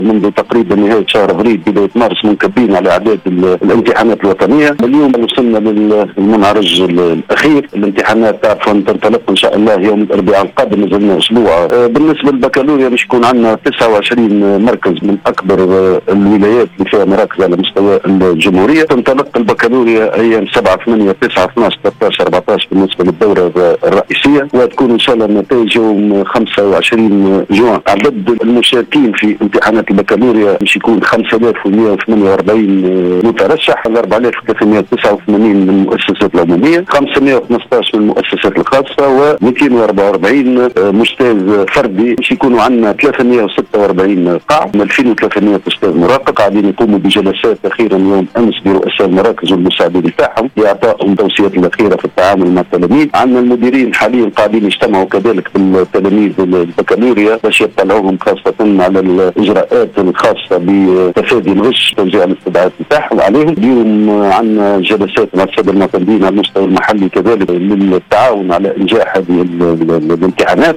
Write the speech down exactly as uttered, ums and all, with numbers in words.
منذ تقريبا نهاية شهر ابريل بداية مارس منكبين على اعداد الامتحانات الوطنية. اليوم وصلنا للمنعرج الاخير. الامتحانات تعرفوا ان تنطلق ان شاء الله يوم الاربعاء القادم، نزلنا اسبوع. بالنسبة للبكالوريا باش يكون عندنا تسعة وعشرين مركز من اكبر الولايات اللي فيها مراكز على مستوى الجمهورية. تنطلق البكالوريا ايام سبعة ثمانية تسعة اثناش ثلاثة عشر أربعة عشر بالنسبة للدورة الرئيسية، وتكون ان شاء الله النتائج يوم خمسة وعشرين جوان. عدد المشاركين في امتحانات البكالوريا باش يكون خمسة آلاف ومئة وثمانية وأربعين مترشح، أربعة آلاف وثلاثمئة وتسعة وثمانين من المؤسسات العمومية، خمسمئة واثني عشر من المؤسسات الخاصة، ومئتين وأربعة وأربعين مجتاز فردي. باش يكونوا عندنا ثلاثمئة وستة وأربعين قاع، ألفين وثلاثمئة أستاذ مراقب. قاعدين يقوموا بجلسات أخيرا يوم أمس برؤساء المراكز والمساعدين بتاعهم لإعطائهم التوصيات الأخيرة في التعامل مع التلاميذ. عندنا المديرين حاليا قاعدين يجتمعوا كذلك بالتلاميذ البكالوريا باش يطلعوهم خاصة على الإجراءات الخاصة بتفادي الغش، توزيع الاستدعاءات بتاعهم عليهم. اليوم عندنا جلسات مع السادة المعتمدين على المستوى المحلي كذلك للتعاون على إنجاح هذه الامتحانات.